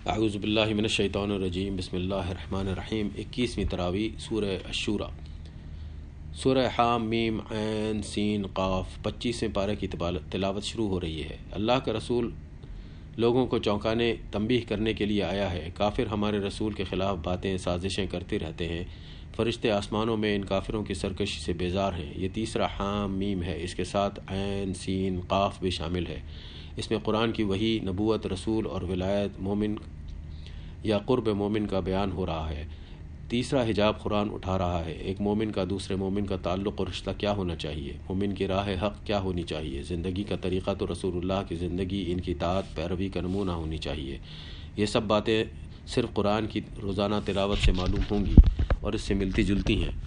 اعوذ باللہ من الشیطان الرجیم، بسم اللہ الرحمن الرحیم۔ 21ویں تراویح سورہ الشورى۔ سورہ حام میم عین سین قاف 25ویں پارے کی تلاوت شروع ہو رہی ہے۔ اللہ کا رسول لوگوں کو چونکانے تنبیہ کرنے کے لیے آیا ہے۔ کافر ہمارے رسول کے خلاف باتیں سازشیں کرتے رہتے ہیں۔ فرشتے آسمانوں میں ان کافروں کی سرکشی سے بیزار ہیں۔ یہ تیسرا حام میم ہے، اس کے ساتھ عین سین قاف بھی شامل ہے۔ اس میں قرآن کی وحی، نبوت، رسول اور ولایت، مومن یا قرب مومن کا بیان ہو رہا ہے۔ تیسرا حجاب قرآن اٹھا رہا ہے۔ ایک مومن کا دوسرے مومن کا تعلق اور رشتہ کیا ہونا چاہیے، مومن کی راہ حق کیا ہونی چاہیے، زندگی کا طریقہ تو رسول اللہ کی زندگی، ان کی اطاعت پیروی کا نمونہ ہونی چاہیے۔ یہ سب باتیں صرف قرآن کی روزانہ تلاوت سے معلوم ہوں گی اور اس سے ملتی جلتی ہیں۔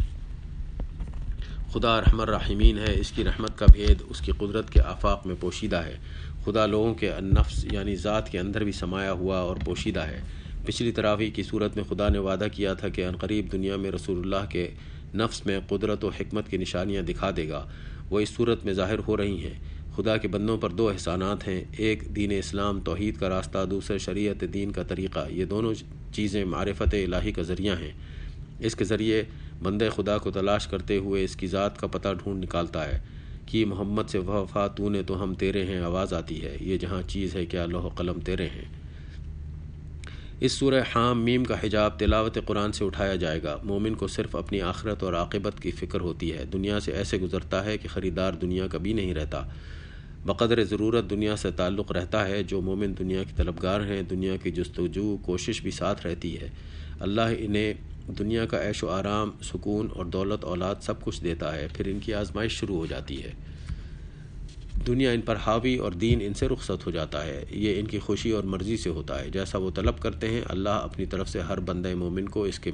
خدا ارحم الراحمین ہے، اس کی رحمت کا بھید اس کی قدرت کے آفاق میں پوشیدہ ہے۔ خدا لوگوں کے نفس یعنی ذات کے اندر بھی سمایا ہوا اور پوشیدہ ہے۔ پچھلی تراویح کی صورت میں خدا نے وعدہ کیا تھا کہ عنقریب دنیا میں رسول اللہ کے نفس میں قدرت و حکمت کی نشانیاں دکھا دے گا۔ وہ اس صورت میں ظاہر ہو رہی ہیں۔ خدا کے بندوں پر دو احسانات ہیں، ایک دین اسلام توحید کا راستہ، دوسرے شریعت دین کا طریقہ۔ یہ دونوں چیزیں معرفت الہی کا ذریعہ ہیں۔ اس کے ذریعے بندے خدا کو تلاش کرتے ہوئے اس کی ذات کا پتہ ڈھونڈ نکالتا ہے کہ محمد سے وفا تو نے تو ہم تیرے ہیں آواز آتی ہے، یہ جہاں چیز ہے کیا لوح و قلم تیرے ہیں۔ اس سورہ حام میم کا حجاب تلاوت قرآن سے اٹھایا جائے گا۔ مومن کو صرف اپنی آخرت اور عاقبت کی فکر ہوتی ہے، دنیا سے ایسے گزرتا ہے کہ خریدار دنیا کبھی نہیں رہتا۔ بقدر ضرورت دنیا سے تعلق رہتا ہے۔ جو مومن دنیا کی طلبگار ہیں، دنیا کی جستجو کوشش بھی ساتھ رہتی ہے۔ اللہ انہیں دنیا کا عیش و آرام، سکون اور دولت اولاد سب کچھ دیتا ہے، پھر ان کی آزمائش شروع ہو جاتی ہے۔ دنیا ان پر حاوی اور دین ان سے رخصت ہو جاتا ہے۔ یہ ان کی خوشی اور مرضی سے ہوتا ہے، جیسا وہ طلب کرتے ہیں۔ اللہ اپنی طرف سے ہر بندہ مومن کو اس کے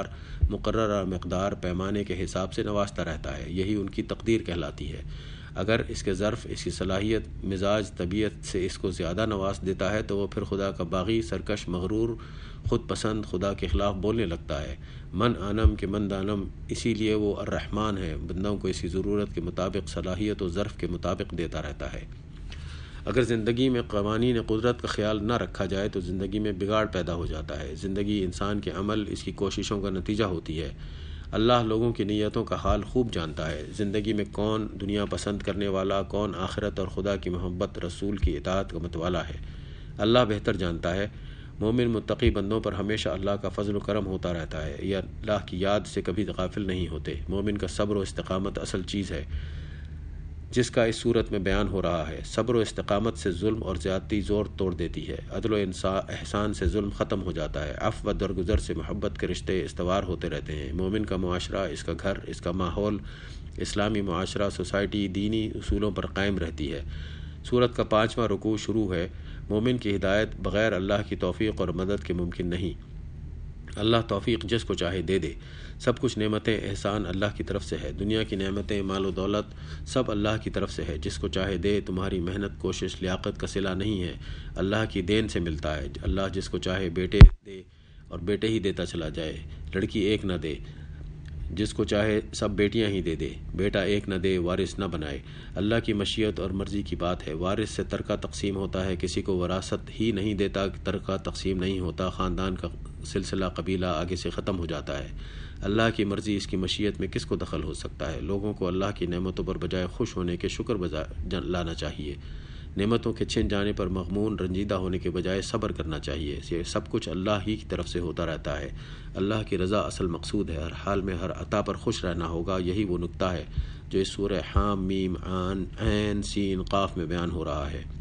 مقررہ مقدار پیمانے کے حساب سے نوازتا رہتا ہے، یہی ان کی تقدیر کہلاتی ہے۔ اگر اس کے ظرف، اس کی صلاحیت، مزاج، طبیعت سے اس کو زیادہ نواز دیتا ہے تو وہ پھر خدا کا باغی، سرکش، مغرور، خود پسند، خدا کے خلاف بولنے لگتا ہے۔ من آنم کے من دانم، اسی لیے وہ الرحمن ہے، بندوں کو اسی ضرورت کے مطابق، صلاحیت و ظرف کے مطابق دیتا رہتا ہے۔ اگر زندگی میں قوانین قدرت کا خیال نہ رکھا جائے تو زندگی میں بگاڑ پیدا ہو جاتا ہے۔ زندگی انسان کے عمل، اس کی کوششوں کا نتیجہ ہوتی ہے۔ اللہ لوگوں کی نیتوں کا حال خوب جانتا ہے۔ زندگی میں کون دنیا پسند کرنے والا، کون آخرت اور خدا کی محبت، رسول کی اطاعت کا متوالا ہے، اللہ بہتر جانتا ہے۔ مومن متقی بندوں پر ہمیشہ اللہ کا فضل و کرم ہوتا رہتا ہے، یہ اللہ کی یاد سے کبھی غافل نہیں ہوتے۔ مومن کا صبر و استقامت اصل چیز ہے جس کا اس صورت میں بیان ہو رہا ہے۔ صبر و استقامت سے ظلم اور زیادتی زور توڑ دیتی ہے، عدل و احسان سے ظلم ختم ہو جاتا ہے، عفو و درگزر سے محبت کے رشتے استوار ہوتے رہتے ہیں۔ مومن کا معاشرہ، اس کا گھر، اس کا ماحول، اسلامی معاشرہ، سوسائٹی دینی اصولوں پر قائم رہتی ہے۔ سورت کا 5واں رکوع شروع ہے۔ مومن کی ہدایت بغیر اللہ کی توفیق اور مدد کے ممکن نہیں۔ اللہ توفیق جس کو چاہے دے دے۔ سب کچھ نعمتیں، احسان اللہ کی طرف سے ہے۔ دنیا کی نعمتیں، مال و دولت سب اللہ کی طرف سے ہے، جس کو چاہے دے۔ تمہاری محنت، کوشش، لیاقت کا صلہ نہیں ہے، اللہ کی دین سے ملتا ہے۔ اللہ جس کو چاہے بیٹے دے اور بیٹے ہی دیتا چلا جائے، لڑکی ایک نہ دے۔ جس کو چاہے سب بیٹیاں ہی دے دے، بیٹا ایک نہ دے، وارث نہ بنائے۔ اللہ کی مشیت اور مرضی کی بات ہے۔ وارث سے ترکہ تقسیم ہوتا ہے، کسی کو وراثت ہی نہیں دیتا، ترکہ تقسیم نہیں ہوتا، خاندان کا سلسلہ قبیلہ آگے سے ختم ہو جاتا ہے۔ اللہ کی مرضی، اس کی مشیت میں کس کو دخل ہو سکتا ہے؟ لوگوں کو اللہ کی نعمتوں پر بجائے خوش ہونے کے شکر لانا چاہیے۔ نعمتوں کے چھن جانے پر مغمون، رنجیدہ ہونے کے بجائے صبر کرنا چاہیے۔ یہ سب کچھ اللہ ہی کی طرف سے ہوتا رہتا ہے۔ اللہ کی رضا اصل مقصود ہے، ہر حال میں ہر عطا پر خوش رہنا ہوگا۔ یہی وہ نکتہ ہے جو اس سورہ حام میم عین سین قاف میں بیان ہو رہا ہے۔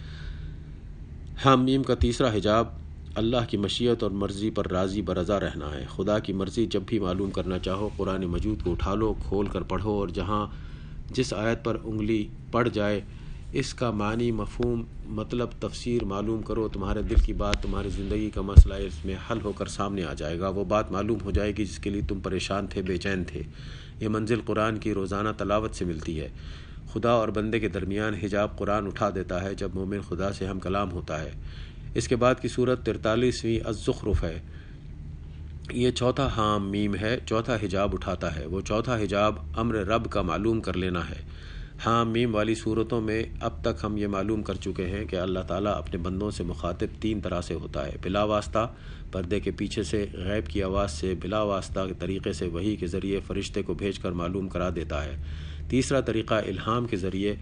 حام میم کا تیسرا حجاب اللہ کی مشیت اور مرضی پر راضی برضا رہنا ہے۔ خدا کی مرضی جب بھی معلوم کرنا چاہو، قرآن مجید کو اٹھا لو، کھول کر پڑھو، اور جہاں جس آیت پر انگلی پڑ جائے اس کا معنی، مفہوم، مطلب، تفسیر معلوم کرو۔ تمہارے دل کی بات، تمہاری زندگی کا مسئلہ اس میں حل ہو کر سامنے آ جائے گا۔ وہ بات معلوم ہو جائے گی جس کے لیے تم پریشان تھے، بے چین تھے۔ یہ منزل قرآن کی روزانہ تلاوت سے ملتی ہے۔ خدا اور بندے کے درمیان حجاب قرآن اٹھا دیتا ہے جب مومن خدا سے ہم کلام ہوتا ہے۔ اس کے بعد کی سورت 43ویں الزخرف ہے۔ یہ چوتھا حام میم ہے، چوتھا حجاب اٹھاتا ہے۔ وہ چوتھا حجاب امر رب کا معلوم کر لینا ہے۔ حام میم والی صورتوں میں اب تک ہم یہ معلوم کر چکے ہیں کہ اللہ تعالیٰ اپنے بندوں سے مخاطب 3 طرح سے ہوتا ہے: بلا واسطہ، پردے کے پیچھے سے، غیب کی آواز سے، بلا واسطہ طریقے سے وحی کے ذریعے فرشتے کو بھیج کر معلوم کرا دیتا ہے۔ تیسرا طریقہ الہام کے ذریعے،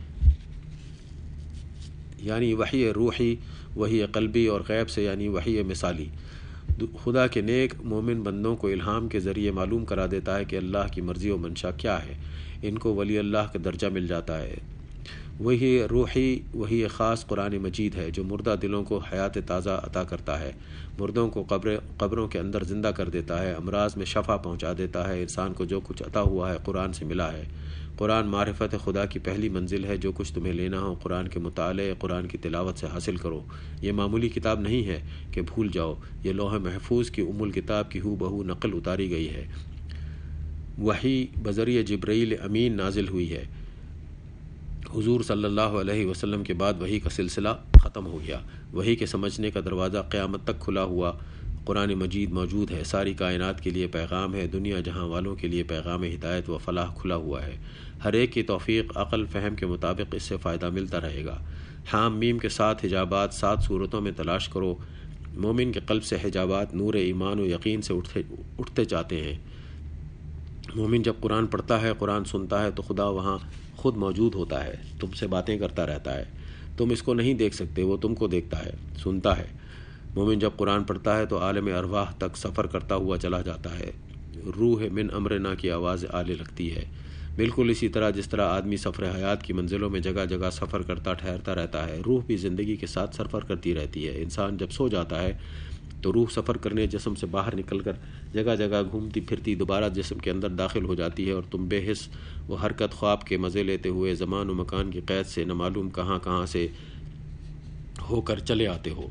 یعنی وحی روحی، وحی قلبی، اور غیب سے یعنی وحی مثالی۔ خدا کے نیک مومن بندوں کو الہام کے ذریعے معلوم کرا دیتا ہے کہ اللہ کی مرضی و منشا کیا ہے، ان کو ولی اللہ کا درجہ مل جاتا ہے۔ وہی روحی، وہی خاص قرآن مجید ہے جو مردہ دلوں کو حیات تازہ عطا کرتا ہے، مردوں کو قبروں کے اندر زندہ کر دیتا ہے، امراض میں شفا پہنچا دیتا ہے۔ انسان کو جو کچھ عطا ہوا ہے قرآن سے ملا ہے۔ قرآن معرفت خدا کی پہلی منزل ہے۔ جو کچھ تمہیں لینا ہو قرآن کے مطالعے، قرآن کی تلاوت سے حاصل کرو۔ یہ معمولی کتاب نہیں ہے کہ بھول جاؤ، یہ لوح محفوظ کی ام الکتاب کی ہو بہو نقل اتاری گئی ہے۔ وحی بذریعہ جبرائیل امین نازل ہوئی ہے۔ حضور صلی اللہ علیہ وسلم کے بعد وحی کا سلسلہ ختم ہو گیا۔ وحی کے سمجھنے کا دروازہ قیامت تک کھلا ہوا قرآن مجید موجود ہے۔ ساری کائنات کے لیے پیغام ہے، دنیا جہاں والوں کے لیے پیغام ہدایت و فلاح کھلا ہوا ہے۔ ہر ایک کی توفیق، عقل، فہم کے مطابق اس سے فائدہ ملتا رہے گا۔ حام میم کے 7 حجابات 7 صورتوں میں تلاش کرو۔ مومن کے قلب سے حجابات نور ایمان و یقین سے اٹھتے جاتے ہیں۔ مومن جب قرآن پڑھتا ہے، قرآن سنتا ہے تو خدا وہاں خود موجود ہوتا ہے، تم سے باتیں کرتا رہتا ہے۔ تم اس کو نہیں دیکھ سکتے، وہ تم کو دیکھتا ہے، سنتا ہے۔ مومن جب قرآن پڑھتا ہے تو عالم ارواح تک سفر کرتا ہوا چلا جاتا ہے۔ روح من امرنا کی آواز آنے لگتی ہے۔ بالکل اسی طرح جس طرح آدمی سفر حیات کی منزلوں میں جگہ جگہ سفر کرتا ٹھہرتا رہتا ہے، روح بھی زندگی کے ساتھ سفر کرتی رہتی ہے۔ انسان جب سو جاتا ہے تو روح سفر کرنے جسم سے باہر نکل کر جگہ جگہ گھومتی پھرتی دوبارہ جسم کے اندر داخل ہو جاتی ہے، اور تم بے حس و حرکت خواب کے مزے لیتے ہوئے زمان و مکان کی قید سے نہ معلوم کہاں کہاں سے ہو کر چلے آتے ہو۔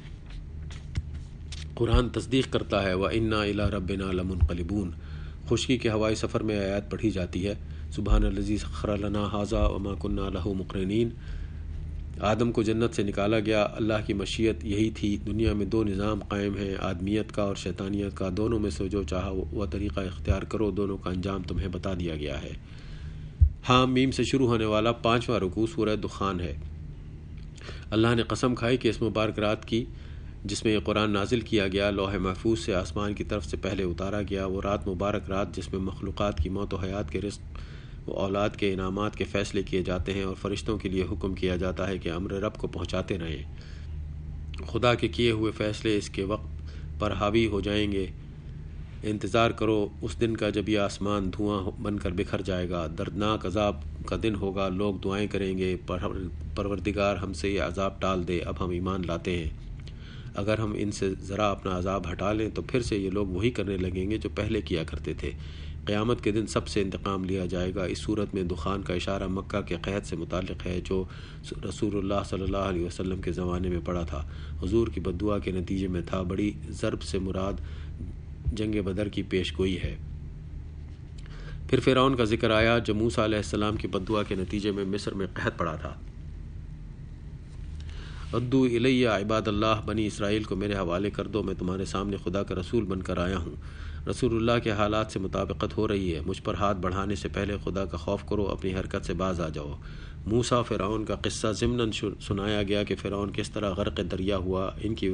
قرآن تصدیق کرتا ہے وَإِنَّا إِلَىٰ رَبِّنَا لَمُنْقَلِبُونَ۔ خشکی کے ہوائی سفر میں آیات پڑھی جاتی ہے، سبحان الذی سخر لنا ھذا وما كنا له مقرنین۔ آدم کو جنت سے نکالا گیا، اللہ کی مشیت یہی تھی۔ دنیا میں 2 نظام قائم ہیں، آدمیت کا اور شیطانیت کا۔ دونوں میں سے جو چاہا وہ طریقہ اختیار کرو، دونوں کا انجام تمہیں بتا دیا گیا ہے۔ حام میم سے شروع ہونے والا 5واں رکوع سورہ دخان ہے۔ اللہ نے قسم کھائی کہ اس مبارک رات کی جس میں یہ قرآن نازل کیا گیا، لوح محفوظ سے آسمان کی طرف سے پہلے اتارا گیا۔ وہ رات مبارک رات جس میں مخلوقات کی موت و حیات کے رزق و اولاد کے انعامات کے فیصلے کیے جاتے ہیں، اور فرشتوں کے لیے حکم کیا جاتا ہے کہ امر رب کو پہنچاتے رہیں۔ خدا کے کیے ہوئے فیصلے اس کے وقت پر حاوی ہو جائیں گے۔ انتظار کرو اس دن کا جب یہ آسمان دھواں بن کر بکھر جائے گا۔ دردناک عذاب کا دن ہوگا، لوگ دعائیں کریں گے، پروردگار ہم سے یہ عذاب ٹال دے، اب ہم ایمان لاتے ہیں۔ اگر ہم ان سے ذرا اپنا عذاب ہٹا لیں تو پھر سے یہ لوگ وہی کرنے لگیں گے جو پہلے کیا کرتے تھے۔ قیامت کے دن سب سے انتقام لیا جائے گا۔ اس صورت میں دخان کا اشارہ مکہ کے قحط سے متعلق ہے جو رسول اللہ صلی اللہ علیہ وسلم کے زمانے میں پڑا تھا، حضور کی بددعا کے نتیجے میں تھا۔ بڑی ضرب سے مراد جنگ بدر کی پیش گوئی ہے۔ پھر فرعون کا ذکر آیا جو موسیٰ علیہ السلام کی بددعا کے نتیجے میں مصر میں قحط پڑا تھا۔ ادعو الیہ عباد اللہ، بنی اسرائیل کو میرے حوالے کر دو، میں تمہارے سامنے خدا کا رسول بن کر آیا ہوں۔ رسول اللہ کے حالات سے مطابقت ہو رہی ہے۔ مجھ پر ہاتھ بڑھانے سے پہلے خدا کا خوف کرو، اپنی حرکت سے باز آ جاؤ۔ موسیٰ فرعون کا قصہ ضمناً سنایا گیا کہ فرعون کس طرح غرق دریا ہوا۔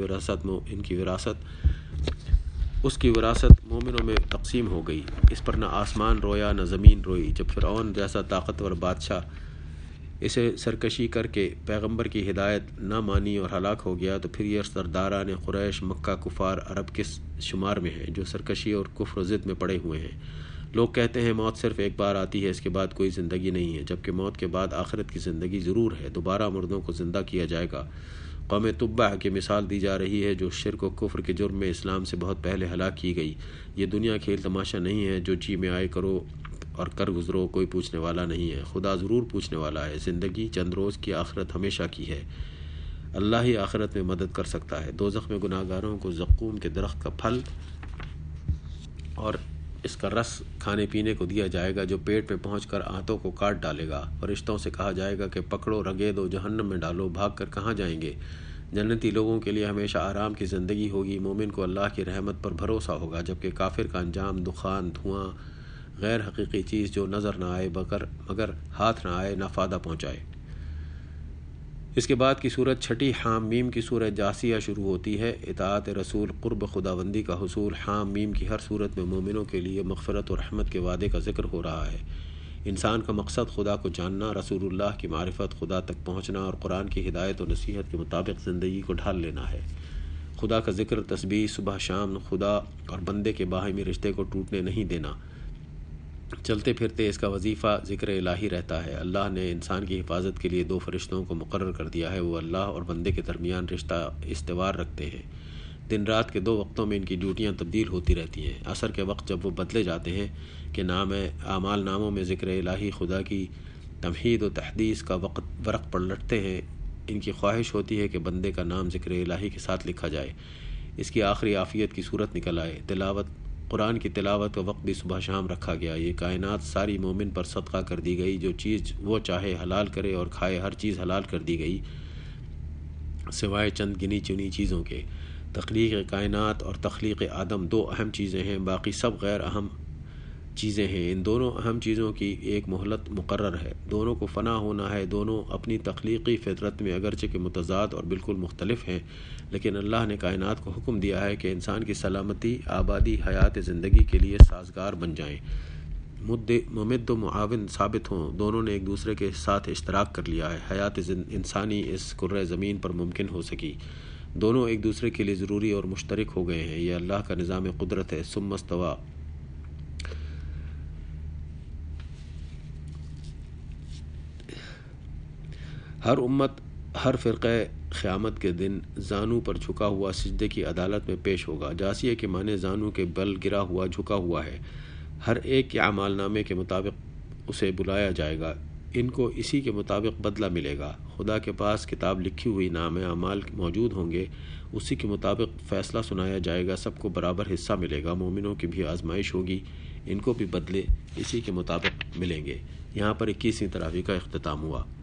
اس کی وراثت مومنوں میں تقسیم ہو گئی۔ اس پر نہ آسمان رویا نہ زمین روئی۔ جب فرعون جیسا طاقتور بادشاہ اسے سرکشی کر کے پیغمبر کی ہدایت نہ مانی اور ہلاک ہو گیا، تو پھر یہ سرداران قریش، مکہ، کفار عرب کے شمار میں ہیں جو سرکشی اور کفر و ضد میں پڑے ہوئے ہیں۔ لوگ کہتے ہیں موت صرف ایک بار آتی ہے، اس کے بعد کوئی زندگی نہیں ہے، جبکہ موت کے بعد آخرت کی زندگی ضرور ہے، دوبارہ مردوں کو زندہ کیا جائے گا۔ قوم تبع کی مثال دی جا رہی ہے جو شرک و کفر کے جرم میں اسلام سے بہت پہلے ہلاک کی گئی۔ یہ دنیا کھیل تماشا نہیں ہے، جو جی میں آئے کرو اور کر گزرو، کوئی پوچھنے والا نہیں ہے۔ خدا ضرور پوچھنے والا ہے۔ زندگی چند روز کی، آخرت ہمیشہ کی ہے۔ اللہ ہی آخرت میں مدد کر سکتا ہے۔ دوزخ میں گناہگاروں کو زقوم کے درخت کا پھل اور اس کا رس کھانے پینے کو دیا جائے گا، جو پیٹ میں پہنچ کر آنتوں کو کاٹ ڈالے گا۔ فرشتوں سے کہا جائے گا کہ پکڑو، رگے دو، جہنم میں ڈالو، بھاگ کر کہاں جائیں گے؟ جنتی لوگوں کے لیے ہمیشہ آرام کی زندگی ہوگی۔ مومن کو اللہ کی رحمت پر بھروسہ ہوگا، جبکہ کافر کا انجام دخان، دھواں، غیر حقیقی چیز جو نظر نہ آئے مگر ہاتھ نہ آئے نہ فائدہ پہنچائے۔ اس کے بعد کی صورت چھٹی حام میم کی صورت جاسیہ شروع ہوتی ہے۔ اطاعت رسول، قرب خداوندی کا حصول۔ حام میم کی ہر صورت میں مومنوں کے لیے مغفرت و رحمت کے وعدے کا ذکر ہو رہا ہے۔ انسان کا مقصد خدا کو جاننا، رسول اللہ کی معرفت، خدا تک پہنچنا اور قرآن کی ہدایت و نصیحت کے مطابق زندگی کو ڈھال لینا ہے۔ خدا کا ذکر، تسبیح صبح شام، خدا اور بندے کے باہمی رشتے کو ٹوٹنے نہیں دینا۔ چلتے پھرتے اس کا وظیفہ ذکر الہی رہتا ہے۔ اللہ نے انسان کی حفاظت کے لیے 2 فرشتوں کو مقرر کر دیا ہے، وہ اللہ اور بندے کے درمیان رشتہ استوار رکھتے ہیں۔ دن رات کے 2 وقتوں میں ان کی ڈیوٹیاں تبدیل ہوتی رہتی ہیں۔ عصر کے وقت جب وہ بدلے جاتے ہیں کہ اعمال ناموں میں ذکر الہی، خدا کی تمہید و تحدیث کا ورق پلٹتے ہیں، ان کی خواہش ہوتی ہے کہ بندے کا نام ذکر الہی کے ساتھ لکھا جائے، اس کی آخری عافیت کی صورت نکل آئے۔ قرآن کی تلاوت کا وقت بھی صبح شام رکھا گیا۔ یہ کائنات ساری مومن پر صدقہ کر دی گئی، جو چیز وہ چاہے حلال کرے اور کھائے، ہر چیز حلال کر دی گئی سوائے چند گنی چنی چیزوں کے۔ تخلیق کائنات اور تخلیق آدم 2 اہم چیزیں ہیں، باقی سب غیر اہم چیزیں ہیں۔ ان دونوں اہم چیزوں کی ایک مہلت مقرر ہے، دونوں کو فنا ہونا ہے۔ دونوں اپنی تخلیقی فطرت میں اگرچہ کہ متضاد اور بالکل مختلف ہیں، لیکن اللہ نے کائنات کو حکم دیا ہے کہ انسان کی سلامتی، آبادی، حیات زندگی کے لیے سازگار بن جائیں، ممد و معاون ثابت ہوں۔ دونوں نے ایک دوسرے کے ساتھ اشتراک کر لیا ہے۔ حیات انسانی اس کرۂ زمین پر ممکن ہو سکی، دونوں ایک دوسرے کے لیے ضروری اور مشترک ہو گئے ہیں۔ یہ اللہ کا نظام قدرت ہے۔ ثم استویٰ، ہر امت، ہر فرقہ قیامت کے دن زانو پر جھکا ہوا سجدے کی عدالت میں پیش ہوگا۔ جاسیہ کے معنی زانو کے بل گرا ہوا، جھکا ہوا ہے۔ ہر ایک کے اعمال نامے کے مطابق اسے بلایا جائے گا، ان کو اسی کے مطابق بدلہ ملے گا۔ خدا کے پاس کتاب لکھی ہوئی نامے اعمال موجود ہوں گے، اسی کے مطابق فیصلہ سنایا جائے گا، سب کو برابر حصہ ملے گا۔ مومنوں کی بھی آزمائش ہوگی، ان کو بھی بدلے اسی کے مطابق ملیں گے۔ یہاں پر 21ویں تراویح کا اختتام ہوا۔